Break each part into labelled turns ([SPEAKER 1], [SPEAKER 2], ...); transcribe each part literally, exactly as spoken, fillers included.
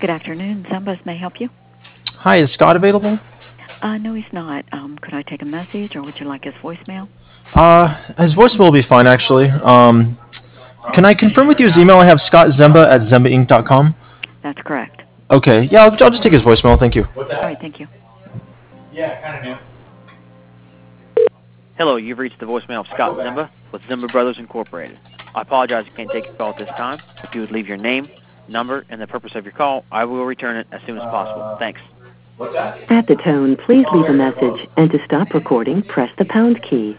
[SPEAKER 1] Good afternoon. Zembas may I help you.
[SPEAKER 2] Hi, is Scott available?
[SPEAKER 1] Uh, no, he's not. Um, could I take a message, or would you like his voicemail?
[SPEAKER 2] Uh, his voicemail will be fine, actually. Um, can I confirm with you his email? I have Scott Zemba at zemba inc dot com.
[SPEAKER 1] That's correct.
[SPEAKER 2] Okay, yeah, I'll, I'll just take his voicemail. Thank you.
[SPEAKER 1] All right, thank you.
[SPEAKER 3] Yeah, kind of new. Hello, you've reached the voicemail of Scott Zemba with Zemba Brothers Incorporated. I apologize I can't take your call at this time. If you would leave your name, number, and the purpose of your call, I will return it as soon as possible. Thanks.
[SPEAKER 4] What's that?
[SPEAKER 5] At the tone, please leave a message, and to stop recording, press the pound key.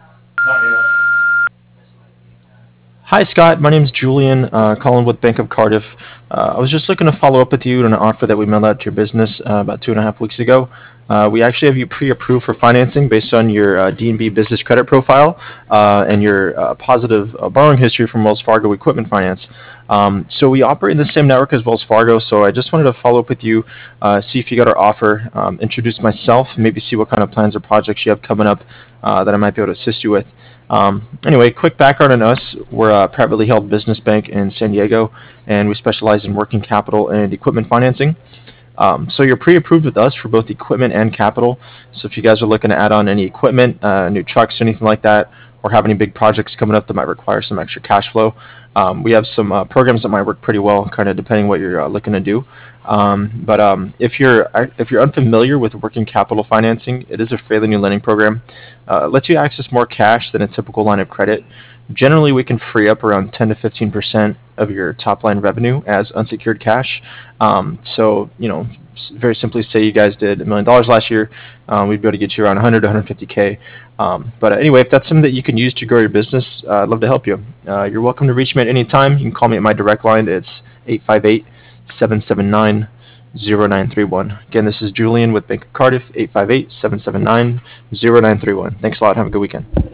[SPEAKER 2] Hi, Scott. My name's Julian, uh, calling with Bank of Cardiff. Uh, I was just looking to follow up with you on an offer that we mailed out to your business uh, about two and a half weeks ago. Uh, we actually have you pre-approved for financing based on your uh, D and B business credit profile uh, and your uh, positive uh, borrowing history from Wells Fargo Equipment Finance. Um, so we operate in the same network as Wells Fargo, so I just wanted to follow up with you, uh, see if you got our offer, um, introduce myself, maybe see what kind of plans or projects you have coming up uh, that I might be able to assist you with. Um, anyway, quick background on us. We're a privately held business bank in San Diego, and we specialize in working capital and equipment financing. Um, so you're pre-approved with us for both equipment and capital. So if you guys are looking to add on any equipment, uh, new trucks, anything like that, or have any big projects coming up that might require some extra cash flow, um, we have some uh, programs that might work pretty well, kind of depending what you're uh, looking to do. Um, but um, if you're if you're unfamiliar with working capital financing, it is a fairly new lending program. Uh, it lets you access more cash than a typical line of credit. Generally, we can free up around ten to fifteen percent of your top line revenue as unsecured cash. Um, so, you know, very simply say you guys did a million dollars last year, um, we'd be able to get you around one hundred to one hundred fifty K. Um, but uh, anyway, if that's something that you can use to grow your business, uh, I'd love to help you. Uh, you're welcome to reach me at any time. You can call me at my direct line. It's eight five eight, seven seven nine, zero nine three one. Again, this is Julian with Bank of Cardiff, eight five eight, seven seven nine, zero nine three one. Thanks a lot. Have a good weekend.